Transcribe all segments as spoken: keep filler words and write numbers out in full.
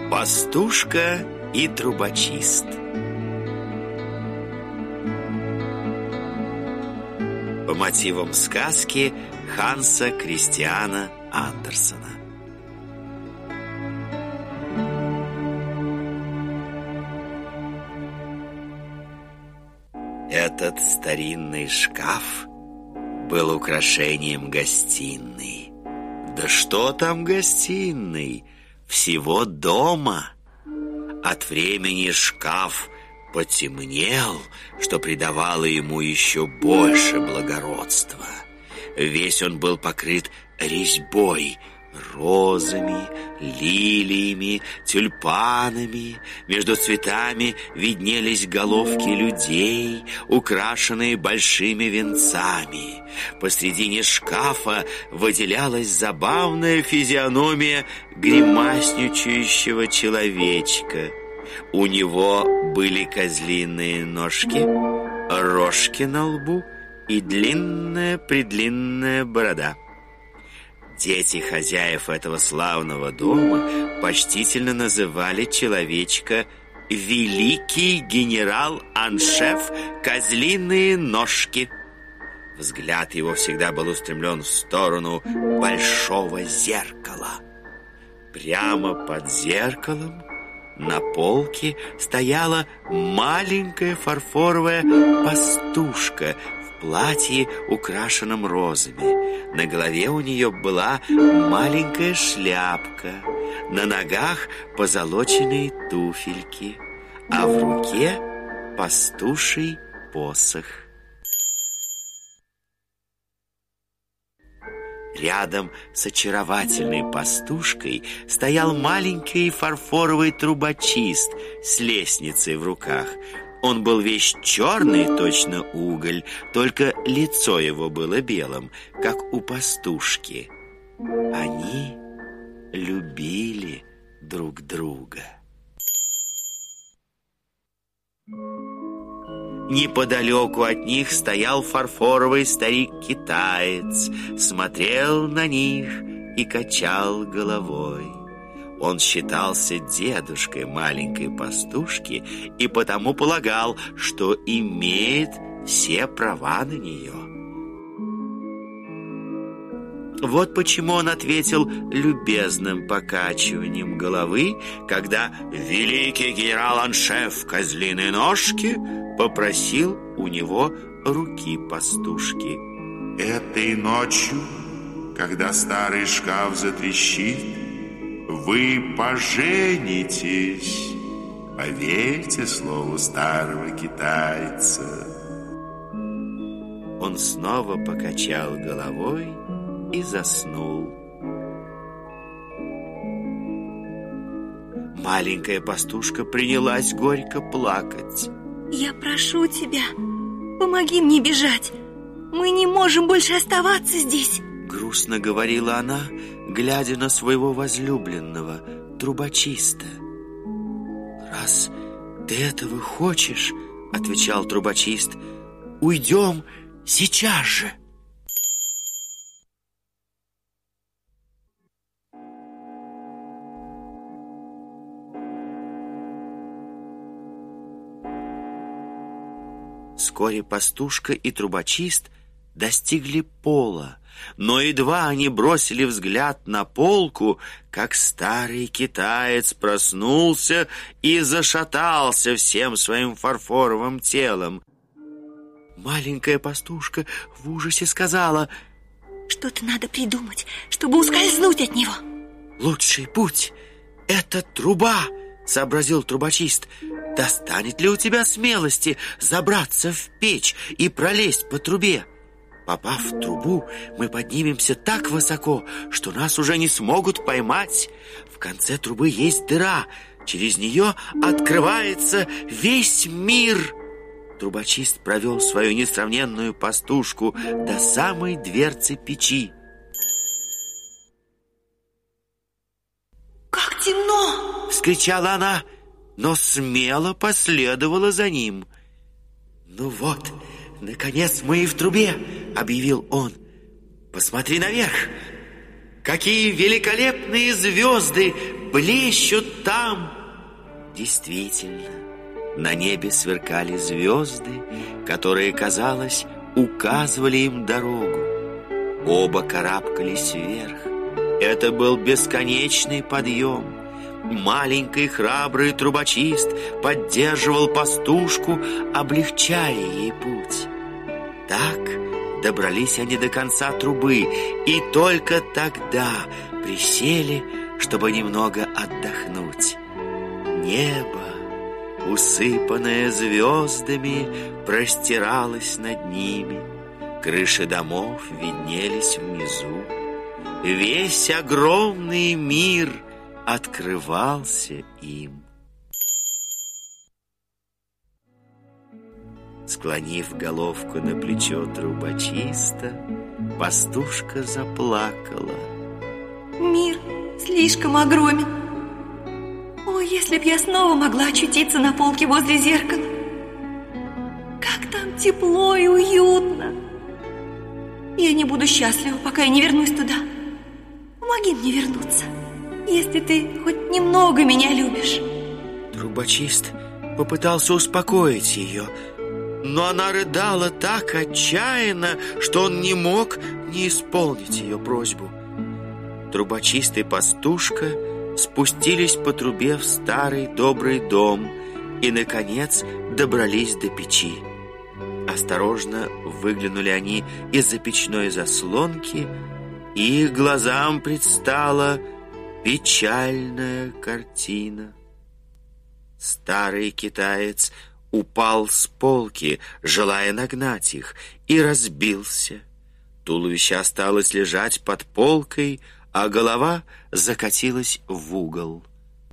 Пастушка и трубочист. По мотивам сказки Ханса Кристиана Андерсена. Этот старинный шкаф был украшением гостиной. Да что там гостиной? Всего дома. От времени шкаф потемнел, что придавало ему еще больше благородства. Весь он был покрыт резьбой, розами, лилиями, тюльпанами. Между цветами виднелись головки людей, украшенные большими венцами. Посредине шкафа выделялась забавная физиономия гримасничающего человечка. У него были козлиные ножки, рожки на лбу и длинная-предлинная борода. Дети хозяев этого славного дома почтительно называли человечка «Великий генерал-аншеф Козлиные ножки». Взгляд его всегда был устремлен в сторону большого зеркала. Прямо под зеркалом на полке стояла маленькая фарфоровая пастушка в платье, украшенном розами. На голове у нее была маленькая шляпка, на ногах позолоченные туфельки, а в руке пастуший посох. Рядом с очаровательной пастушкой стоял маленький фарфоровый трубочист с лестницей в руках. Он был весь черный, точно уголь, только лицо его было белым, как у пастушки. Они любили друг друга. Неподалеку от них стоял фарфоровый старик-китаец, смотрел на них и качал головой. Он считался дедушкой маленькой пастушки и потому полагал, что имеет все права на нее. Вот почему он ответил любезным покачиванием головы, когда великий генерал-аншеф Козлиные ножки попросил у него руки пастушки. Этой ночью, когда старый шкаф затрещит, вы поженитесь. Поверьте слову старого китайца. Он снова покачал головой и заснул. Маленькая пастушка принялась горько плакать. Я прошу тебя, помоги мне бежать. Мы не можем больше оставаться здесь. Грустно говорила она, глядя на своего возлюбленного трубочиста. Раз ты этого хочешь, отвечал трубочист, уйдем сейчас же. Вскоре пастушка и трубочист достигли пола, но едва они бросили взгляд на полку, как старый китаец проснулся и зашатался всем своим фарфоровым телом. Маленькая пастушка в ужасе сказала: что-то надо придумать, чтобы ускользнуть от него. Лучший путь — это труба, сообразил трубочист. Достанет ли у тебя смелости забраться в печь и пролезть по трубе? Попав в трубу, мы поднимемся так высоко, что нас уже не смогут поймать. В конце трубы есть дыра, через нее открывается весь мир. Трубочист провел свою несравненную пастушку до самой дверцы печи. «Как темно!» — вскричала она, но смело последовала за ним. «Ну вот, наконец мы и в трубе», — объявил он. «Посмотри наверх! Какие великолепные звезды блещут там. Действительно, на небе сверкали звезды, которые, казалось, указывали им дорогу. Оба карабкались вверх. Это был бесконечный подъем. Маленький храбрый трубочист поддерживал пастушку, облегчая ей путь. Так добрались они до конца трубы, и только тогда присели, чтобы немного отдохнуть. Небо, усыпанное звездами, простиралось над ними. Крыши домов виднелись внизу. Весь огромный мир открывался им. Склонив головку на плечо трубочиста, пастушка заплакала. Мир слишком огромен. О, если б я снова могла очутиться на полке возле зеркала. Как там тепло и уютно. Я не буду счастлива, пока я не вернусь туда. Помоги мне вернуться, если ты хоть немного меня любишь. Трубочист попытался успокоить ее, но она рыдала так отчаянно, что он не мог не исполнить ее просьбу. Трубочист и пастушка спустились по трубе в старый добрый дом и, наконец, добрались до печи. Осторожно выглянули они из-за печной заслонки, и их глазам предстала печальная картина. Старый китаец упал с полки, желая нагнать их, и разбился. Туловище осталось лежать под полкой, а голова закатилась в угол.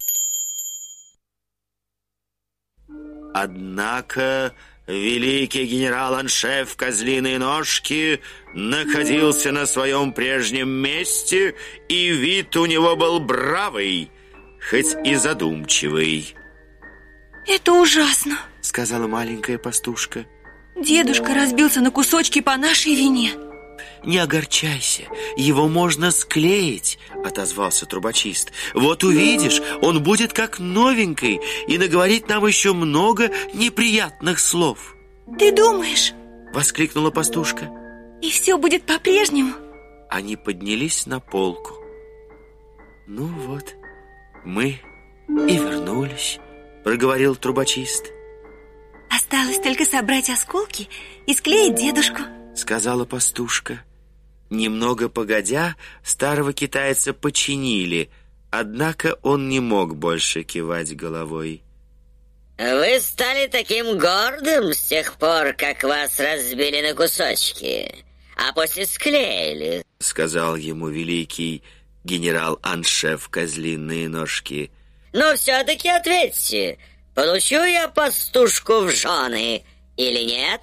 Однако великий генерал-аншеф Козлиные Ножки находился на своем прежнем месте, и вид у него был бравый, хоть и задумчивый. Это ужасно, сказала маленькая пастушка. Дедушка разбился на кусочки по нашей вине. Не огорчайся, его можно склеить, отозвался трубочист. Вот увидишь, он будет как новенький и наговорит нам еще много неприятных слов. Ты думаешь? Воскликнула пастушка. И все будет по-прежнему? Они поднялись на полку. Ну вот, мы и вернулись, проговорил трубочист. Осталось только собрать осколки и склеить дедушку, сказала пастушка. Немного погодя, старого китайца починили, однако он не мог больше кивать головой. Вы стали таким гордым с тех пор, как вас разбили на кусочки, а после склеили, сказал ему великий генерал-аншеф Козлиные Ножки. Но все-таки ответьте, получу я пастушку в жены или нет?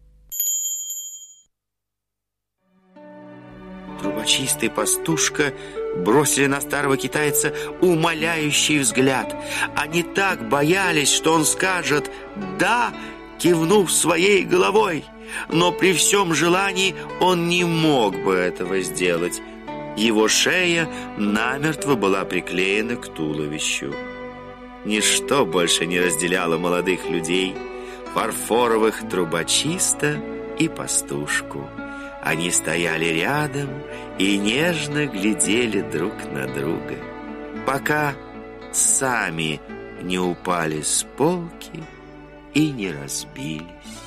Трубочист и пастушка бросили на старого китайца умоляющий взгляд. Они так боялись, что он скажет «да», кивнув своей головой. Но при всем желании он не мог бы этого сделать. Его шея намертво была приклеена к туловищу. Ничто больше не разделяло молодых людей, фарфоровых трубочиста и пастушку. Они стояли рядом и нежно глядели друг на друга, пока сами не упали с полки и не разбились.